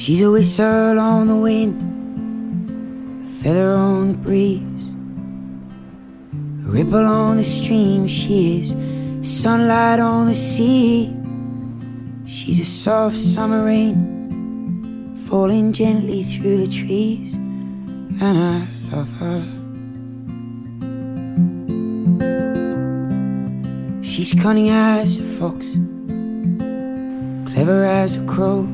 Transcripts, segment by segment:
She's a whistle on the wind, a feather on the breeze, a ripple on the stream. She is sunlight on the sea. She's a soft summer rain falling gently through the trees, and I love her. She's cunning as a fox, clever as a crow,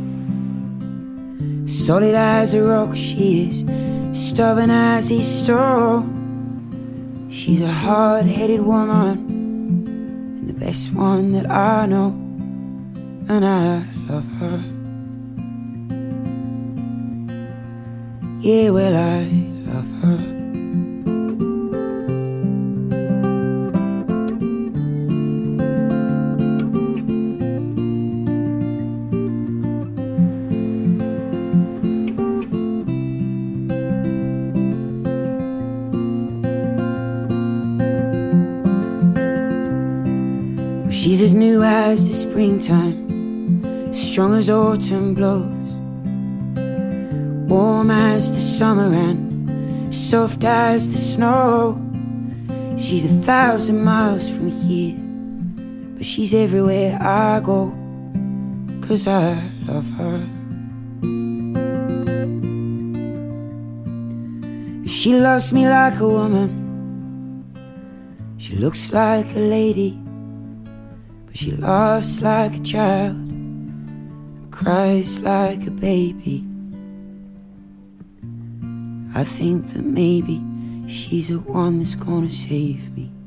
solid as a rock. She is stubborn as a stone. She's a hard-headed woman, and the best one that I know, and I love her. Yeah, well, I love her. She's as new as the springtime, strong as autumn blows, warm as the summer and soft as the snow. She's 1,000 miles from here, but she's everywhere I go, 'cause I love her. She loves me like a woman, she looks like a lady, but she laughs like a child and cries like a baby. I think that maybe she's the one that's gonna save me.